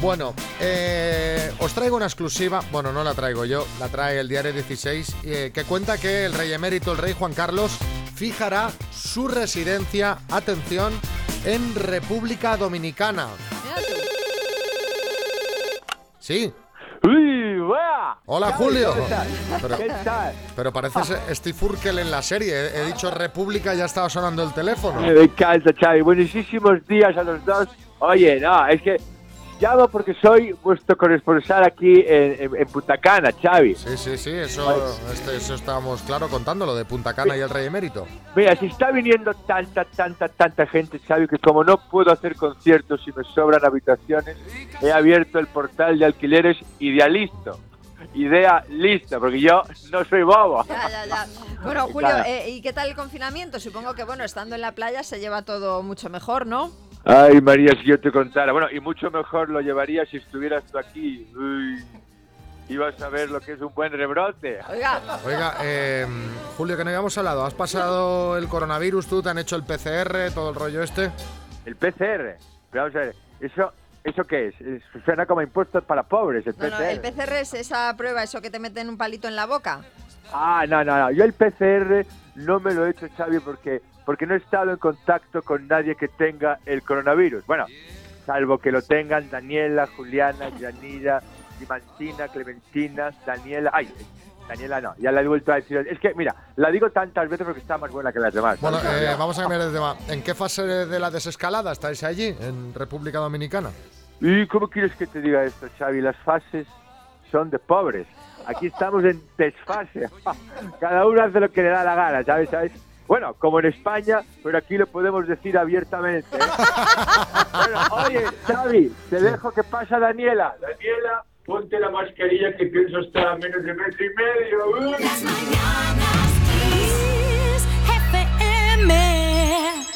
Bueno, os traigo una exclusiva. Bueno, no la traigo yo, la trae el Diario 16, que cuenta que el rey emérito, el rey Juan Carlos, fijará su residencia, atención, en República Dominicana. Sí. ¡Uy, va! Hola, Julio. ¿Qué tal? Pero pareces Steve Urkel en la serie. He dicho República y ya estaba sonando el teléfono. Me encanta, Xavi. Buenísimos días a los dos. Oye, no, es que llamo porque soy vuestro corresponsal aquí en Punta Cana, Xavi. Sí, eso estábamos claro contando, lo de Punta Cana y el rey emérito. Mira, si está viniendo tanta gente, Xavi, que como no puedo hacer conciertos y me sobran habitaciones, he abierto el portal de alquileres Idealisto. Idea lista, porque yo no soy bobo. Ya. Bueno, Julio, ¿y qué tal el confinamiento? Supongo que, bueno, estando en la playa se lleva todo mucho mejor, ¿no? Ay, María, si yo te contara. Bueno, y mucho mejor lo llevaría si estuvieras tú aquí. Uy, ibas a ver lo que es un buen rebrote. Oiga, Julio, que no habíamos hablado. ¿Has pasado el coronavirus tú? ¿Te han hecho el PCR, todo el rollo este? El PCR. Pero vamos a ver, ¿eso qué es? Suena como impuestos para pobres, el PCR. No, el PCR es esa prueba, eso que te meten un palito en la boca. Ah, no. Yo el PCR no me lo he hecho, Xavi, porque no he estado en contacto con nadie que tenga el coronavirus. Bueno, salvo que lo tengan Daniela, Juliana, Yanira, Dimantina, Clementina, Daniela... Ay, Daniela no, ya la he vuelto a decir. Es que, mira, la digo tantas veces porque está más buena que las demás. Bueno, vamos a cambiar de tema. ¿En qué fase de la desescalada estáis allí, en República Dominicana? ¿Y cómo quieres que te diga esto, Xavi? Las fases son de pobres. Aquí estamos en desfase. Cada uno hace lo que le da la gana, ¿sabes? Bueno, como en España, pero aquí lo podemos decir abiertamente, ¿eh? Bueno, oye, Xavi, te dejo que pasa Daniela. Daniela, ponte la mascarilla que pienso estar a menos de 1,5 metros.